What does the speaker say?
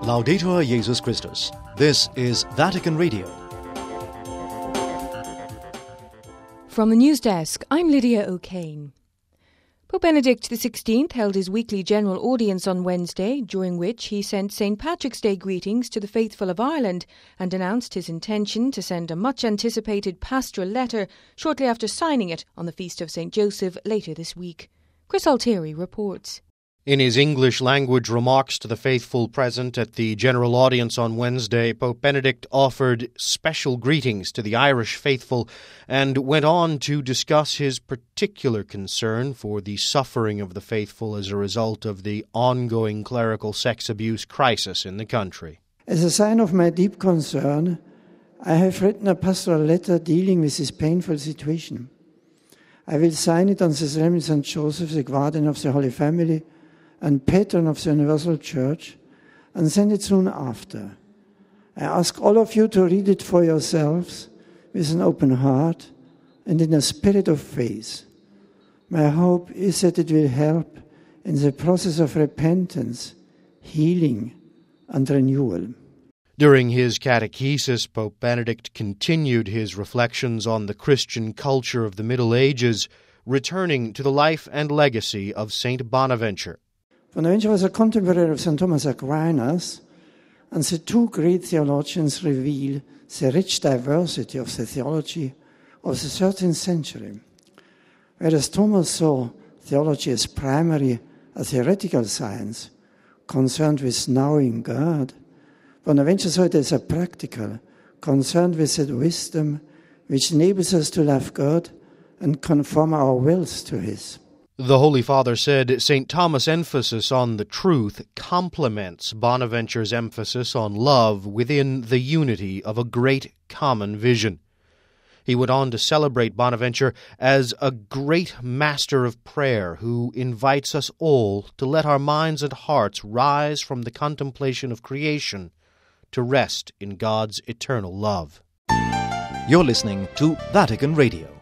Laudetur Jesus Christus. This is Vatican Radio. From the news desk, I'm Lydia O'Kane. Pope Benedict XVI held his weekly general audience on Wednesday, during which he sent St. Patrick's Day greetings to the faithful of Ireland and announced his intention to send a much-anticipated pastoral letter shortly after signing it on the Feast of St. Joseph later this week. Chris Altieri reports. In his English-language remarks to the faithful present at the general audience on Wednesday, Pope Benedict offered special greetings to the Irish faithful and went on to discuss his particular concern for the suffering of the faithful as a result of the ongoing clerical sex abuse crisis in the country. As a sign of my deep concern, I have written a pastoral letter dealing with this painful situation. I will sign it on the ceremony of St. Joseph, the guardian of the Holy Family, and patron of the Universal Church, and send it soon after. I ask all of you to read it for yourselves with an open heart and in a spirit of faith. My hope is that it will help in the process of repentance, healing, and renewal. During his catechesis, Pope Benedict continued his reflections on the Christian culture of the Middle Ages, returning to the life and legacy of St. Bonaventure. Bonaventure was a contemporary of St. Thomas Aquinas, and the two great theologians reveal the rich diversity of the theology of the 13th century. Whereas Thomas saw theology as primary, a theoretical science concerned with knowing God, Bonaventure saw it as a practical, concerned with that wisdom which enables us to love God and conform our wills to His. The Holy Father said St. Thomas' emphasis on the truth complements Bonaventure's emphasis on love within the unity of a great common vision. He went on to celebrate Bonaventure as a great master of prayer who invites us all to let our minds and hearts rise from the contemplation of creation to rest in God's eternal love. You're listening to Vatican Radio.